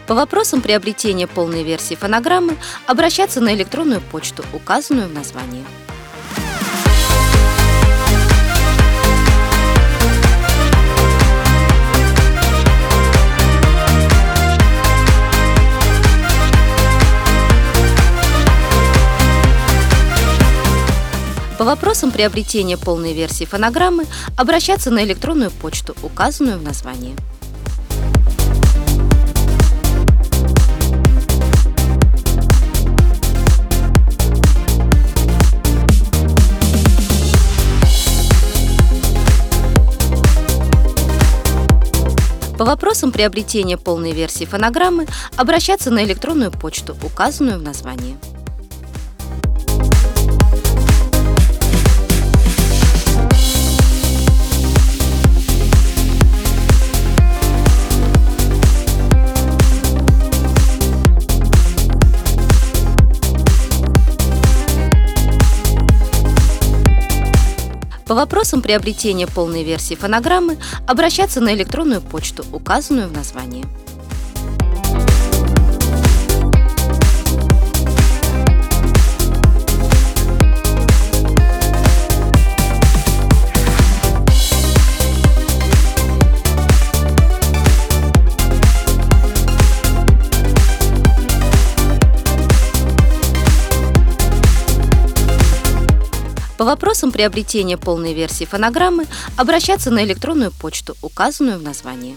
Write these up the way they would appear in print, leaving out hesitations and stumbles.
По вопросам приобретения полной версии фонограммы обращаться на электронную почту, указанную в названии. По вопросам приобретения полной версии фонограммы обращаться на электронную почту, указанную в названии. По вопросам приобретения полной версии фонограммы обращаться на электронную почту, указанную в названии. По вопросам приобретения полной версии фонограммы обращаться на электронную почту, указанную в названии. По вопросам приобретения полной версии фонограммы обращаться на электронную почту, указанную в названии.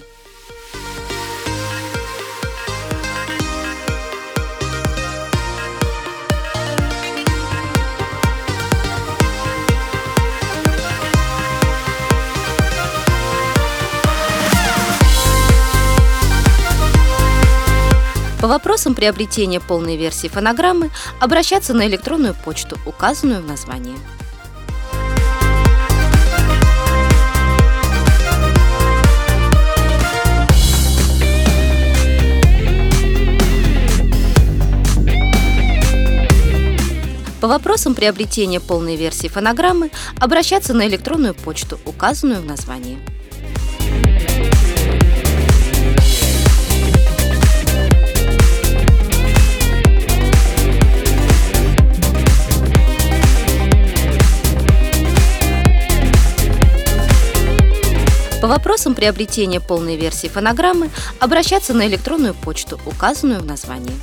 По вопросам приобретения полной версии фонограммы обращаться на электронную почту, указанную в названии. По вопросам приобретения полной версии фонограммы обращаться на электронную почту, указанную в названии. По вопросам приобретения полной версии фонограммы обращаться на электронную почту, указанную в названии.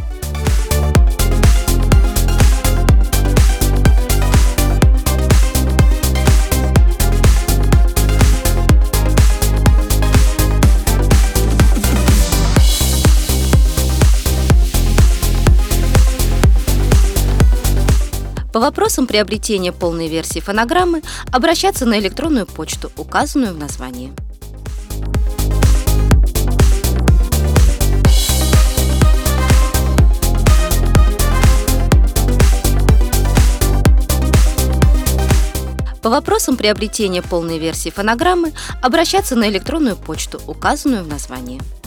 По вопросам приобретения полной версии фонограммы обращаться на электронную почту, указанную в названии. По вопросам приобретения полной версии фонограммы обращаться на электронную почту, указанную в названии.